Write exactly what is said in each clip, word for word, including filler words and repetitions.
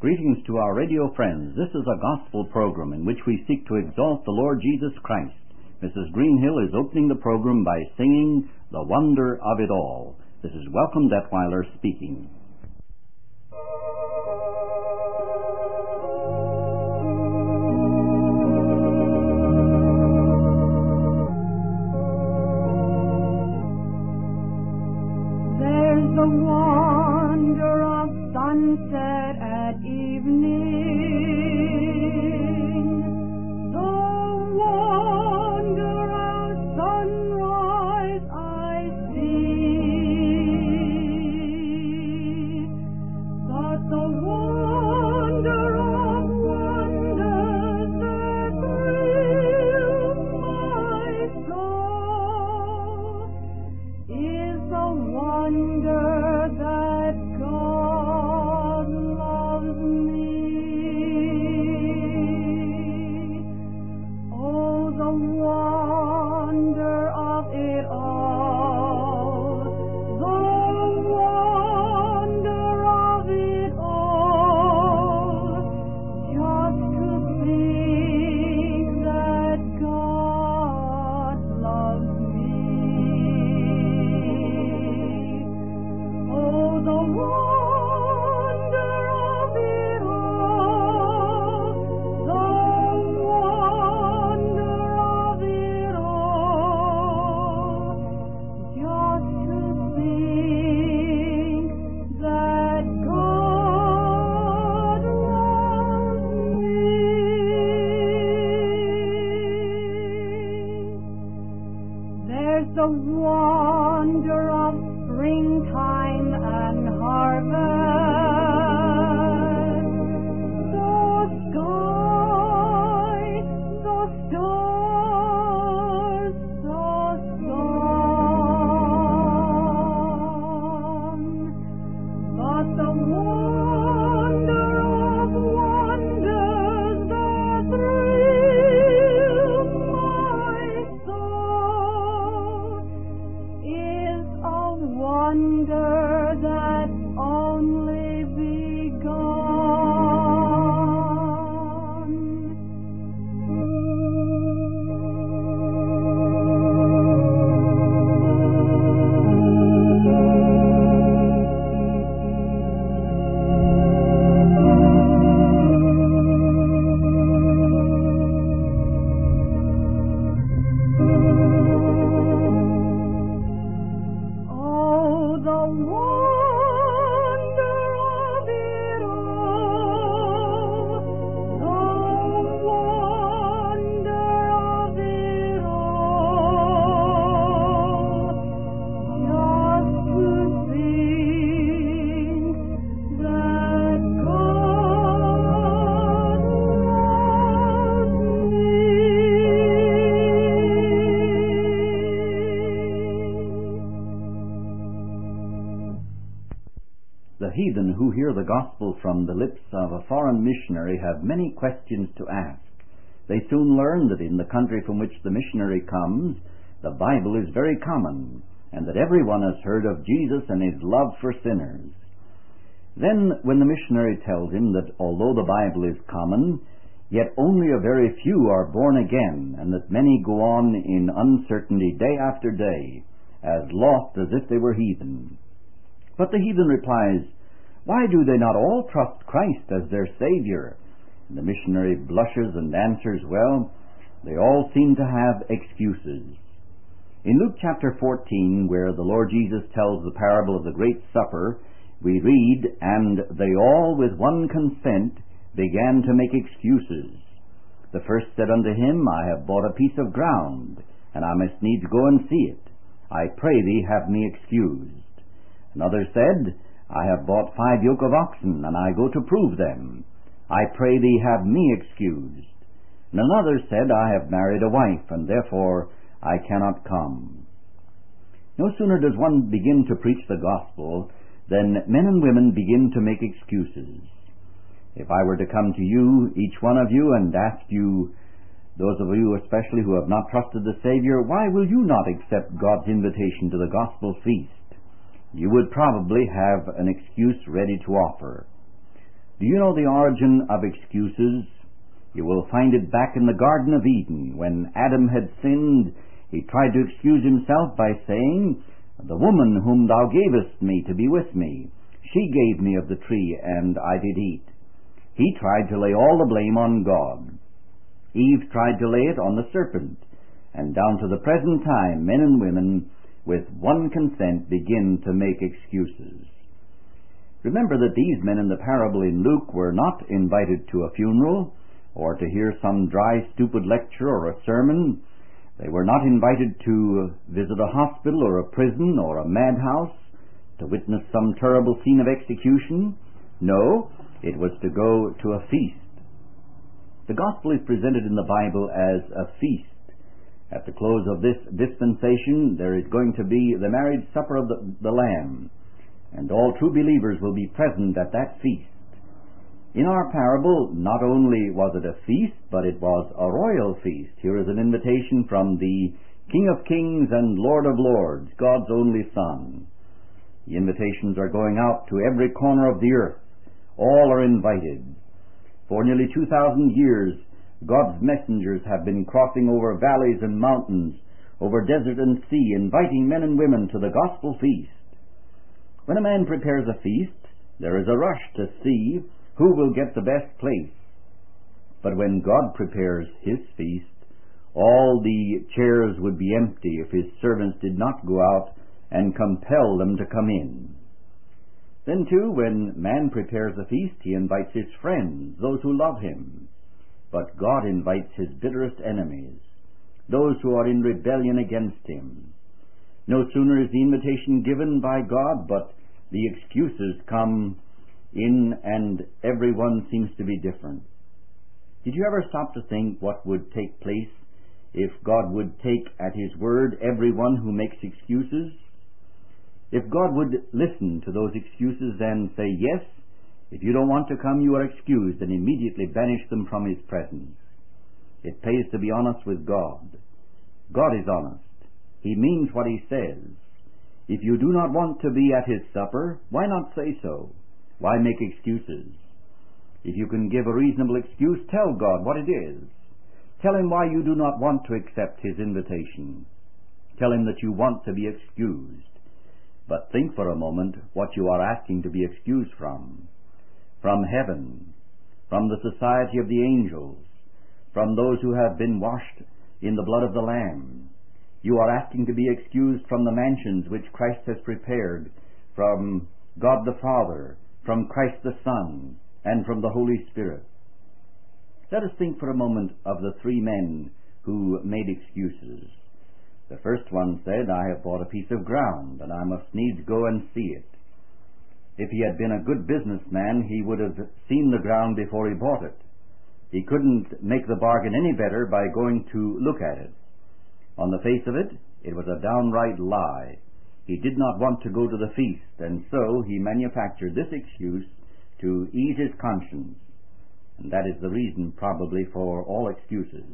Greetings to our radio friends. This is a gospel program in which we seek to exalt the Lord Jesus Christ. Missus Greenhill is opening the program by singing The Wonder of It All. This is Welcome Detweiler speaking. There's the wonder of sunset at evening, the wonder of sunrise I see, but the wonder of wonders that thrill my soul is the wonder that God loves me. Oh, the wonder of it all, the wonder of it all, just to think that God loves me. Oh, the wonder of it all, the wonder of it all, just to think that God loves me. There's the wonder of springtime and harvest, the sky, the stars, the sun, but the wonder of wonders that thrill my soul is a wonder that's only Oh, the wonder of it all, the wonder of it all, just to think that God loves me. The heathen who hear the gospel from the lips of a foreign missionary have many questions to ask. They soon learn that in the country from which the missionary comes, the Bible is very common, and that everyone has heard of Jesus and his love for sinners. Then, when the missionary tells him that although the Bible is common, yet only a very few are born again, and that many go on in uncertainty day after day, as lost as if they were heathen. But the heathen replies, "Why do they not all trust Christ as their Savior?" And the missionary blushes and answers, "Well, they all seem to have excuses." In Luke chapter fourteen, where the Lord Jesus tells the parable of the great supper, we read, "And they all with one consent began to make excuses. The first said unto him, I have bought a piece of ground, and I must needs go and see it. I pray thee have me excused. Another said, I have bought five yoke of oxen, and I go to prove them. I pray thee have me excused. And another said, I have married a wife, and therefore I cannot come." No sooner does one begin to preach the gospel than men and women begin to make excuses. If I were to come to you, each one of you, and ask you, those of you especially who have not trusted the Savior, why will you not accept God's invitation to the gospel feast? You would probably have an excuse ready to offer. Do you know the origin of excuses? You will find it back in the Garden of Eden. When Adam had sinned, he tried to excuse himself by saying, "The woman whom thou gavest me to be with me, she gave me of the tree, and I did eat." He tried to lay all the blame on God. Eve tried to lay it on the serpent. And down to the present time, men and women, with one consent, begin to make excuses. Remember that these men in the parable in Luke were not invited to a funeral or to hear some dry, stupid lecture or a sermon. They were not invited to visit a hospital or a prison or a madhouse, to witness some terrible scene of execution. No, it was to go to a feast. The gospel is presented in the Bible as a feast. At the close of this dispensation, there is going to be the marriage supper of the, the Lamb, and all true believers will be present at that feast. In our parable, not only was it a feast, but it was a royal feast. Here is an invitation from the King of Kings and Lord of Lords, God's only Son. The invitations are going out to every corner of the earth. All are invited. For nearly two thousand years, God's messengers have been crossing over valleys and mountains, over desert and sea, inviting men and women to the gospel feast. When a man prepares a feast, there is a rush to see who will get the best place. But when God prepares his feast, all the chairs would be empty if his servants did not go out and compel them to come in. Then, too, when man prepares a feast, he invites his friends, those who love him. But God invites his bitterest enemies, those who are in rebellion against him. No sooner is the invitation given by God, but the excuses come in, and everyone seems to be different. Did you ever stop to think what would take place if God would take at his word everyone who makes excuses? If God would listen to those excuses and say, "Yes, if you don't want to come, you are excused," and immediately banish them from his presence. It pays to be honest with God. God is honest. He means what he says. If you do not want to be at his supper, why not say so? Why make excuses? If you can give a reasonable excuse, tell God what it is. Tell him why you do not want to accept his invitation. Tell him that you want to be excused. But think for a moment what you are asking to be excused from. From heaven, from the society of the angels, from those who have been washed in the blood of the Lamb. You are asking to be excused from the mansions which Christ has prepared, from God the Father, from Christ the Son, and from the Holy Spirit. Let us think for a moment of the three men who made excuses. The first one said, "I have bought a piece of ground, and I must needs go and see it." If he had been a good businessman, he would have seen the ground before he bought it. He couldn't make the bargain any better by going to look at it. On the face of it, it was a downright lie. He did not want to go to the feast, and so he manufactured this excuse to ease his conscience. And that is the reason, probably, for all excuses.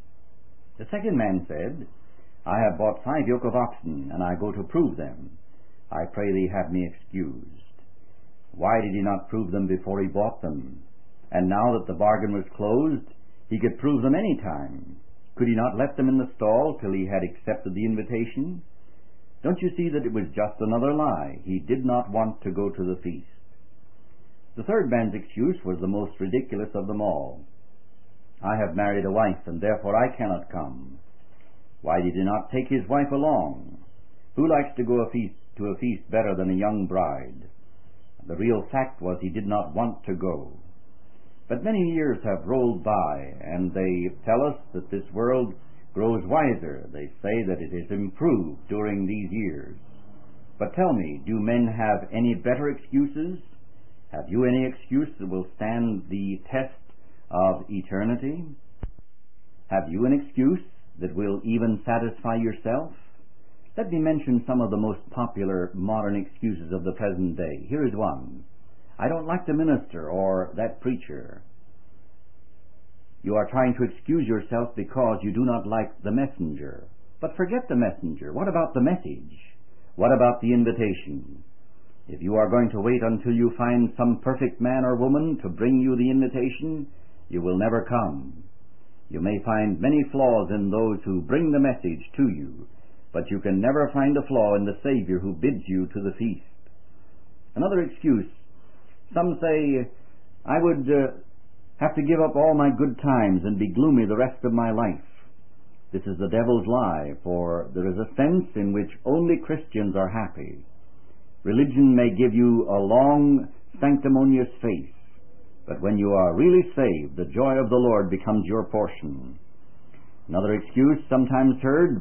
The second man said, "I have bought five yoke of oxen, and I go to prove them. I pray thee have me excused." Why did he not prove them before he bought them? And now that the bargain was closed, he could prove them any time. Could he not let them in the stall till he had accepted the invitation? Don't you see that it was just another lie? He did not want to go to the feast. The third man's excuse was the most ridiculous of them all. "I have married a wife, and therefore I cannot come." Why did he not take his wife along? Who likes to go a feast, to a feast better than a young bride? The real fact was he did not want to go. But many years have rolled by, and they tell us that this world grows wiser. They say that it has improved during these years. But tell me, do men have any better excuses? Have you any excuse that will stand the test of eternity? Have you an excuse that will even satisfy yourself? Let me mention some of the most popular modern excuses of the present day. Here is one. "I don't like the minister or that preacher." You are trying to excuse yourself because you do not like the messenger. But forget the messenger. What about the message? What about the invitation? If you are going to wait until you find some perfect man or woman to bring you the invitation, you will never come. You may find many flaws in those who bring the message to you, but you can never find a flaw in the Savior who bids you to the feast. Another excuse, some say, I would uh, have to give up all my good times and be gloomy the rest of my life. This is the devil's lie, for there is a sense in which only Christians are happy. Religion may give you a long, sanctimonious face, but when you are really saved, the joy of the Lord becomes your portion. Another excuse sometimes heard,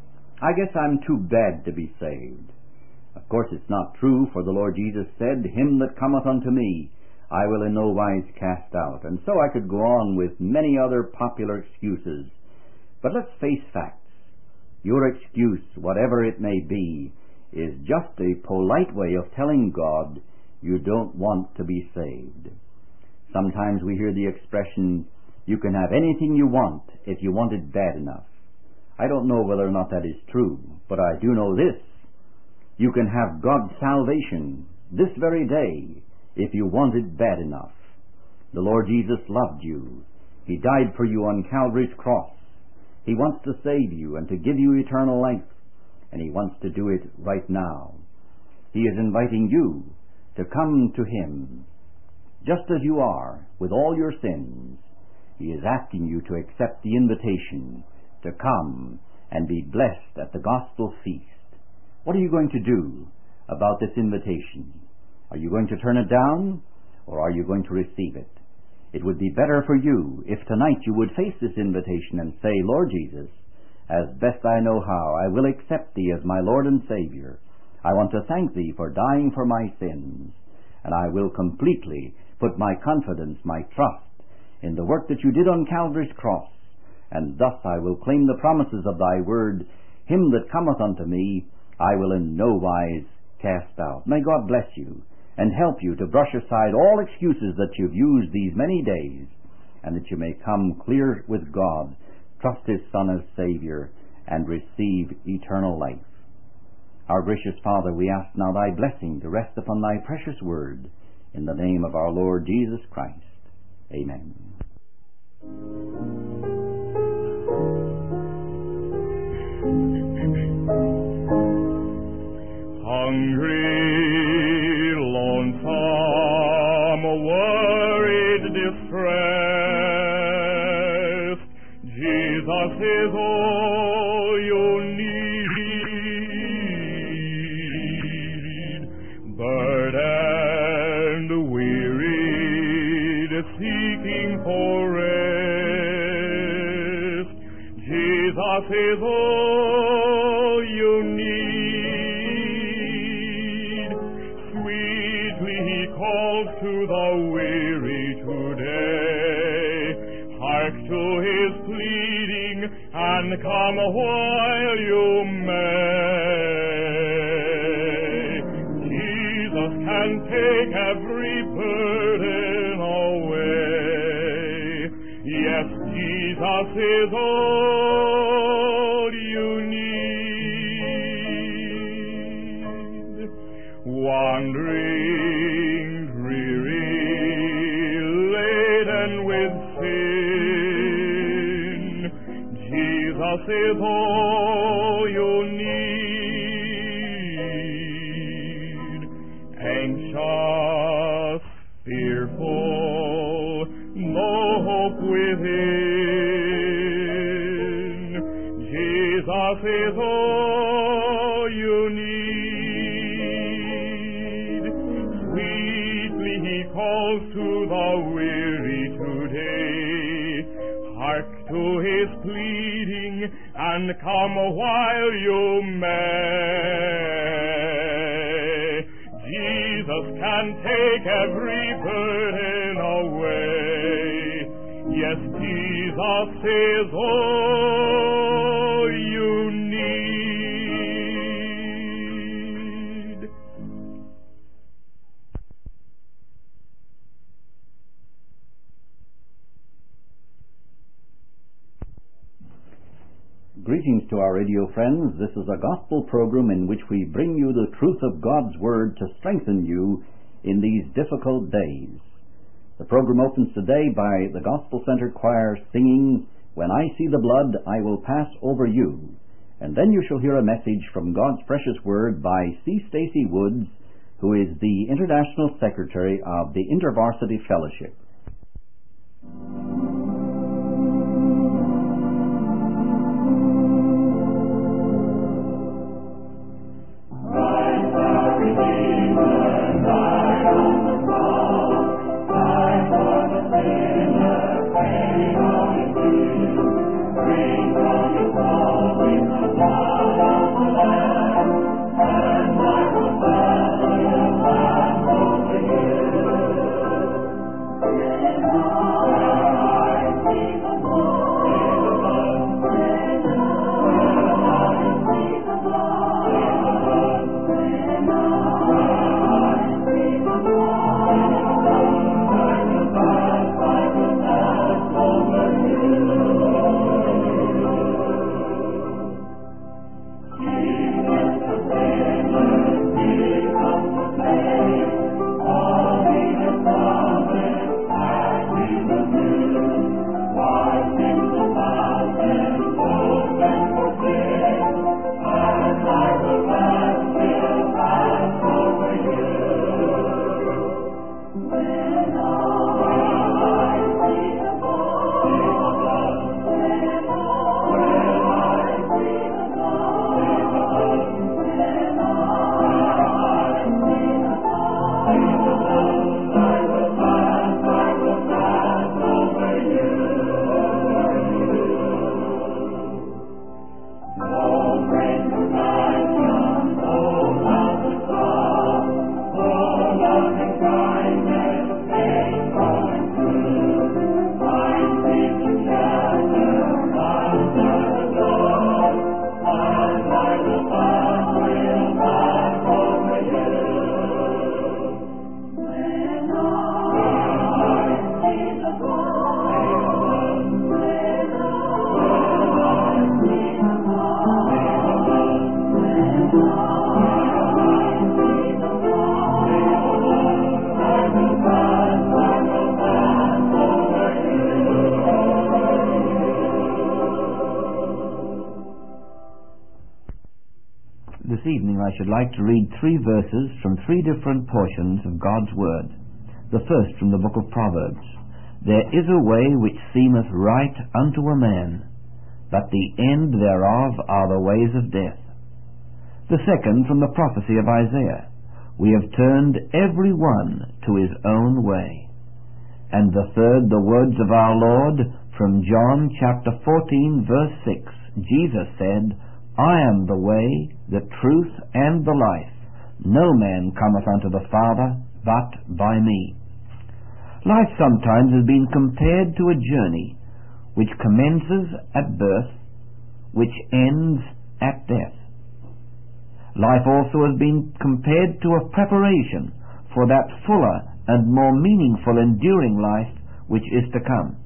I guess I'm too bad to be saved. Of course it's not true, for the Lord Jesus said, Him that cometh unto me, I will in no wise cast out. And so I could go on with many other popular excuses. But let's face facts. Your excuse, whatever it may be, is just a polite way of telling God you don't want to be saved. Sometimes we hear the expression, you can have anything you want if you want it bad enough. I don't know whether or not that is true, but I do know this. You can have God's salvation this very day if you want it bad enough. The Lord Jesus loved you. He died for you on Calvary's cross. He wants to save you and to give you eternal life, and He wants to do it right now. He is inviting you to come to Him just as you are, with all your sins. He is asking you to accept the invitation to come and be blessed at the gospel feast. What are you going to do about this invitation? Are you going to turn it down, or are you going to receive it? It would be better for you if tonight you would face this invitation and say, Lord Jesus, as best I know how, I will accept Thee as my Lord and Savior. I want to thank Thee for dying for my sins, and I will completely put my confidence, my trust, in the work that You did on Calvary's cross, and thus I will claim the promises of Thy word, Him that cometh unto me, I will in no wise cast out. May God bless you and help you to brush aside all excuses that you've used these many days, and that you may come clear with God, trust His Son as Savior, and receive eternal life. Our gracious Father, we ask now Thy blessing to rest upon Thy precious word, in the name of our Lord Jesus Christ. Amen. Hungry, lonesome, worried, distressed, Jesus is all you need. Burdened, wearied, seeking for rest, Jesus is all you need. To the weary today, hark to His pleading, and come while you may. Jesus can take every burden away. Yes, Jesus is all you need. Wandering, Jesus is all you need. Anxious, fearful, no hope within, Jesus is all you need. Sweetly He calls to the weary today, hark to His pleading, and come while you may. Jesus can take every burden away. Yes, Jesus is all you need. Greetings to our radio friends. This is a gospel program in which we bring you the truth of God's Word to strengthen you in these difficult days. The program opens today by the Gospel Center Choir singing, "When I See the Blood, I Will Pass Over You." And then you shall hear a message from God's precious Word by C. Stacy Woods, who is the International Secretary of the InterVarsity Fellowship. This evening I should like to read three verses from three different portions of God's Word. The first from the book of Proverbs. "There is a way which seemeth right unto a man, but the end thereof are the ways of death." The second from the prophecy of Isaiah. "We have turned every one to his own way." And the third, the words of our Lord from John chapter fourteen verse six. Jesus said, "I am the way, the truth, and the life. No man cometh unto the Father but by me." Life sometimes has been compared to a journey which commences at birth, which ends at death. Life also has been compared to a preparation for that fuller and more meaningful enduring life which is to come.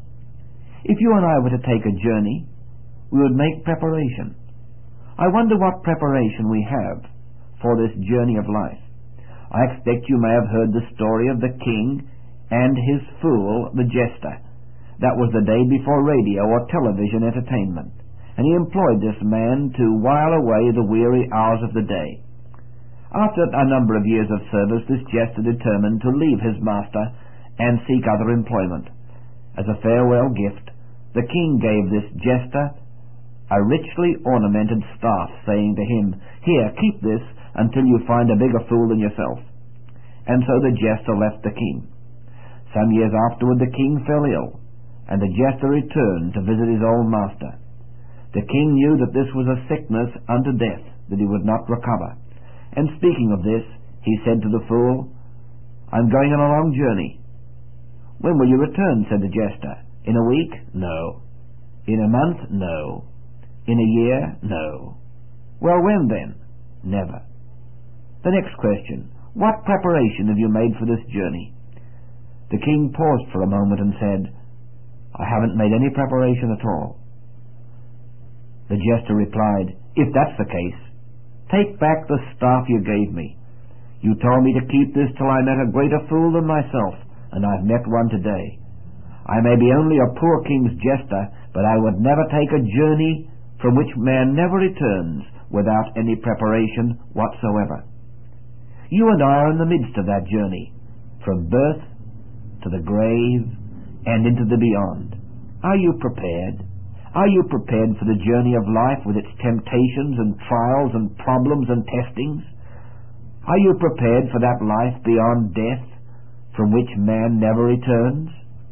If you and I were to take a journey, we would make preparation. I wonder what preparation we have for this journey of life. I expect you may have heard the story of the king and his fool, the jester. That was the day before radio or television entertainment, and he employed this man to while away the weary hours of the day. After a number of years of service, this jester determined to leave his master and seek other employment. As a farewell gift, the king gave this jester a richly ornamented staff, saying to him, "Here, keep this until you find a bigger fool than yourself." And so the jester left the king. Some years afterward the king fell ill, and the jester returned to visit his old master. The king knew that this was a sickness unto death, that he would not recover. And speaking of this, he said to the fool, "I'm going on a long journey." "When will you return?" said the jester. "In a week?" "No." "In a month?" "No." "In a year?" "No." "Well, when then?" "Never." The next question, "What preparation have you made for this journey?" The king paused for a moment and said, "I haven't made any preparation at all." The jester replied, "If that's the case, take back the staff you gave me. You told me to keep this till I met a greater fool than myself, and I've met one today. I may be only a poor king's jester, but I would never take a journey from which man never returns without any preparation whatsoever. You and I are in the midst of that journey, from birth to the grave and into the beyond. Are you prepared? Are you prepared for the journey of life with its temptations and trials and problems and testings? Are you prepared for that life beyond death, from which man never returns?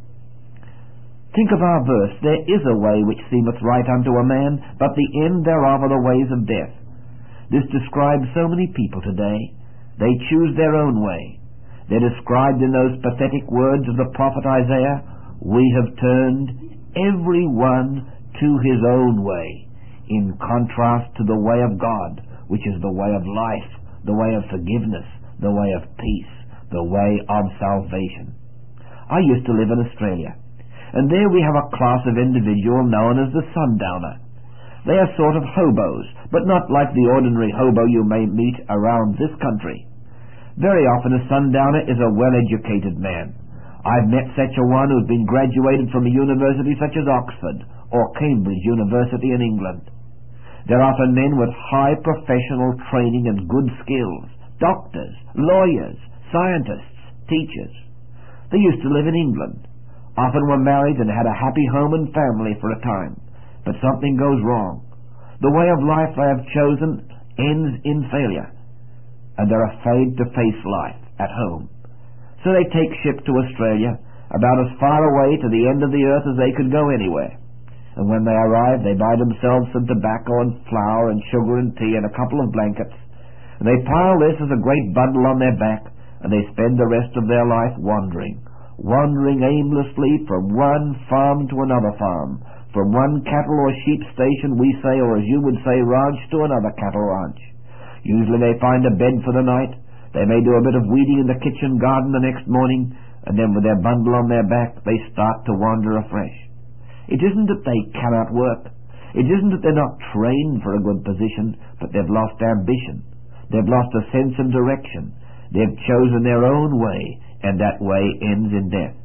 Think of our verse, "There is a way which seemeth right unto a man, but the end thereof are the ways of death." This describes so many people today. They choose their own way. They're described in those pathetic words of the prophet Isaiah, "We have turned every one to his own way," in contrast to the way of God, which is the way of life, the way of forgiveness, the way of peace, the way of salvation. I used to live in Australia, and there we have a class of individual known as the sundowner. They are sort of hobos, but not like the ordinary hobo you may meet around this country. Very often a sundowner is a well-educated man. I've met such a one who's been graduated from a university such as Oxford or Cambridge University in England. They're often men with high professional training and good skills, doctors, lawyers, scientists, teachers. They used to live in England, often were married and had a happy home and family for a time, but something goes wrong. The way of life they have chosen ends in failure, and they're afraid to face life at home. So they take ship to Australia, about as far away to the end of the earth as they could go anywhere. And when they arrive, they buy themselves some tobacco and flour and sugar and tea and a couple of blankets, and they pile this as a great bundle on their back, and they spend the rest of their life wandering, wandering aimlessly from one farm to another farm, from one cattle or sheep station, we say, or as you would say, ranch, to another cattle ranch. Usually they find a bed for the night. They may do a bit of weeding in the kitchen garden the next morning, and then with their bundle on their back, they start to wander afresh. It isn't that they cannot work. It isn't that they're not trained for a good position, but they've lost ambition. They've lost a sense of direction. They've chosen their own way, and that way ends in death.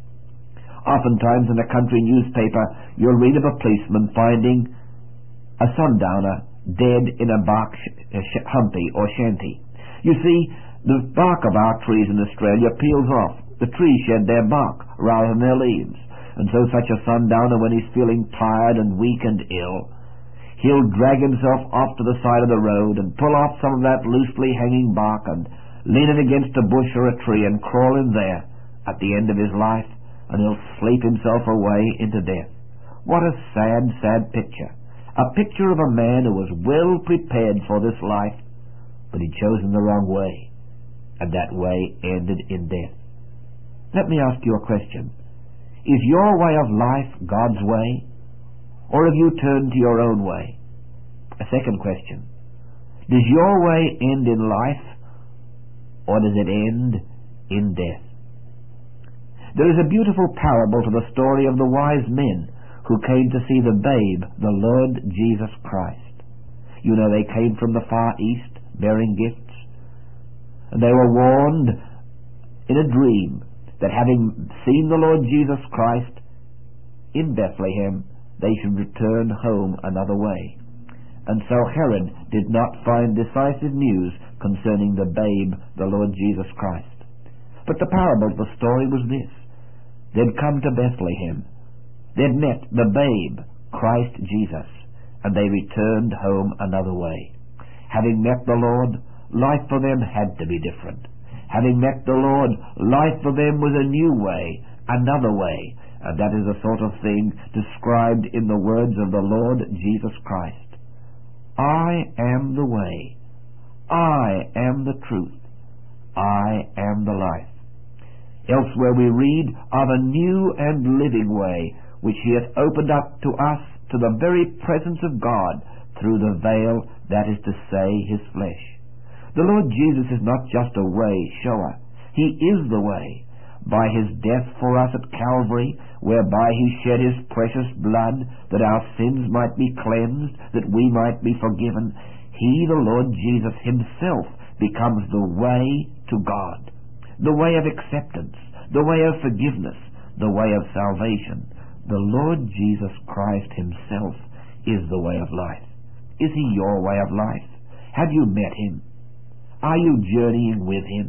Oftentimes in a country newspaper, you'll read of a policeman finding a sundowner dead in a bark sh- sh- humpy or shanty. You see, the bark of our trees in Australia peels off. The trees shed their bark rather than their leaves. And so such a sundowner, when he's feeling tired and weak and ill, he'll drag himself off to the side of the road and pull off some of that loosely hanging bark and lean it against a bush or a tree and crawl in there at the end of his life, and he'll sleep himself away into death. What a sad, sad picture. A picture of a man who was well prepared for this life, but he'd chosen the wrong way, and that way ended in death. Let me ask you a question. Is your way of life God's way, or have you turned to your own way? A second question. Does your way end in life, or does it end in death? There is a beautiful parable to the story of the wise men who came to see the babe, the Lord Jesus Christ. You know, they came from the far east bearing gifts, and they were warned in a dream that having seen the Lord Jesus Christ in Bethlehem, they should return home another way. And so Herod did not find decisive news concerning the babe, the Lord Jesus Christ. But the parable of the story was this. They'd come to Bethlehem. They'd met the babe, Christ Jesus, and they returned home another way. Having met the Lord, life for them had to be different. Having met the Lord, life for them was a new way, another way, and that is the sort of thing described in the words of the Lord Jesus Christ. I am the way. I am the truth. I am the life. Elsewhere we read of a new and living way, which he hath opened up to us to the very presence of God through the veil, that is to say, his flesh. The Lord Jesus is not just a way shower. He is the way. by his death for us at Calvary, whereby he shed his precious blood, that our sins might be cleansed, that we might be forgiven, he, the Lord Jesus himself, becomes the way to God, the way of acceptance, the way of forgiveness, the way of salvation. The Lord Jesus Christ himself is the way of life. Is he your way of life? Have you met him? Are you journeying with him?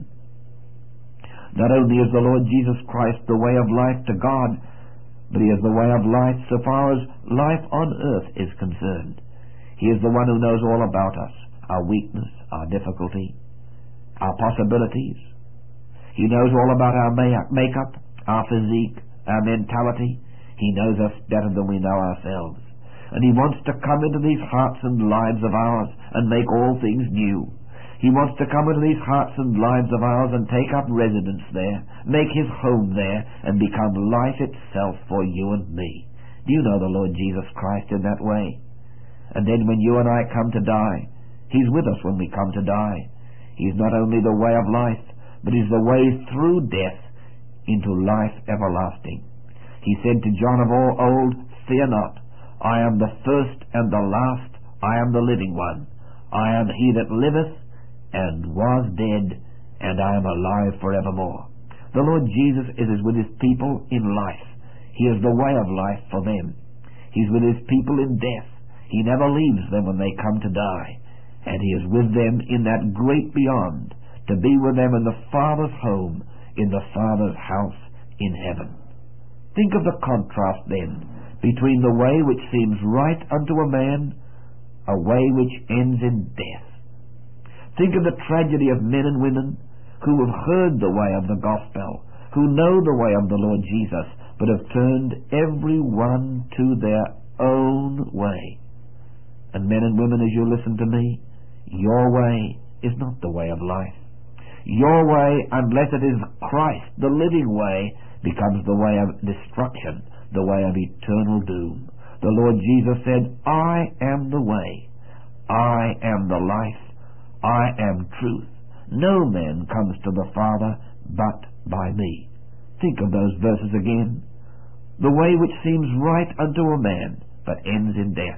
Not only is the Lord Jesus Christ the way of life to God, but he is the way of life so far as life on earth is concerned. He is the one who knows all about us, our weakness, our difficulty, our possibilities. He knows all about our makeup, our physique, our mentality. He knows us better than we know ourselves. And he wants to come into these hearts and lives of ours and make all things new. He wants to come into these hearts and lives of ours and take up residence there, make his home there, and become life itself for you and me. Do you know the Lord Jesus Christ in that way? And then when you and I come to die, he's with us when we come to die. He's not only the way of life, but he's the way through death into life everlasting. He said to John of all old, "Fear not, I am the first and the last, I am the living one. I am he that liveth and was dead, and I am alive forevermore." The Lord Jesus is with his people in life. He is the way of life for them. He's with his people in death. He never leaves them when they come to die. And he is with them in that great beyond, to be with them in the Father's home, in the Father's house in heaven. Think of the contrast then between the way which seems right unto a man, a way which ends in death. Think of the tragedy of men and women who have heard the way of the gospel, who know the way of the Lord Jesus, but have turned every one to their own way. And men and women, as you listen to me, your way is not the way of life. Your way, unless it is Christ, the living way, becomes the way of destruction, the way of eternal doom. The Lord Jesus said, "I am the way, I am the life, I am truth. No man comes to the Father but by me." Think of those verses again. The way which seems right unto a man, but ends in death.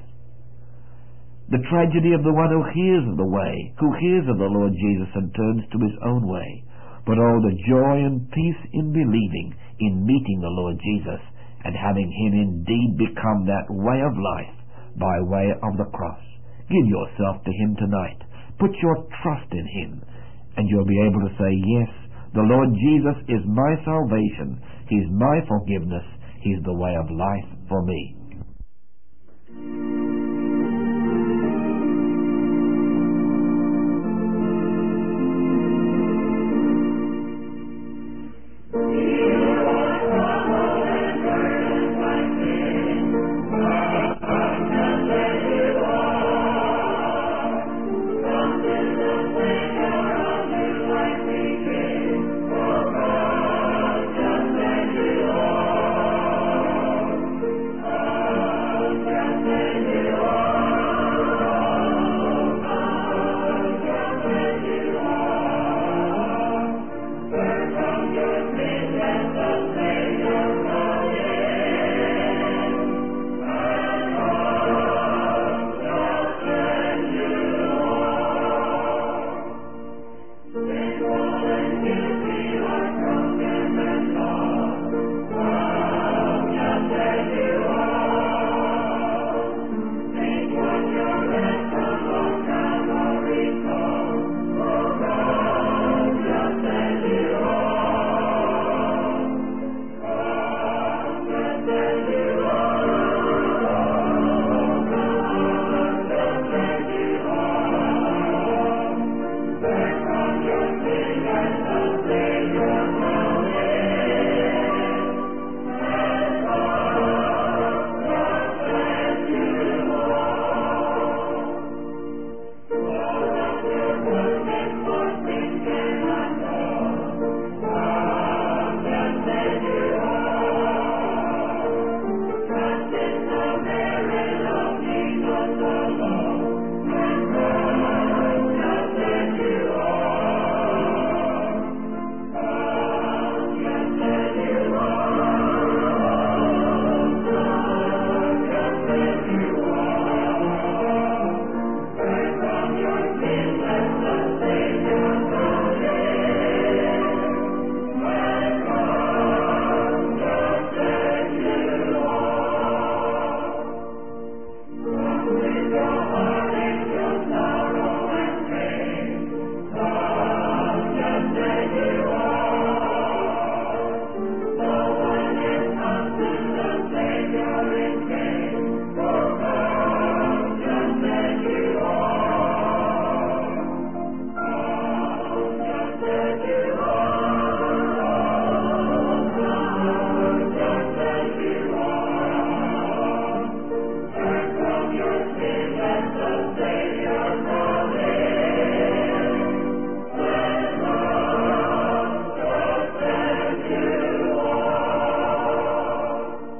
The tragedy of the one who hears of the way, who hears of the Lord Jesus and turns to his own way. But oh, the joy and peace in believing, in meeting the Lord Jesus, and having him indeed become that way of life by way of the cross. Give yourself to him tonight. Put your trust in him, and you'll be able to say, "Yes, the Lord Jesus is my salvation. He's my forgiveness. He's the way of life for me."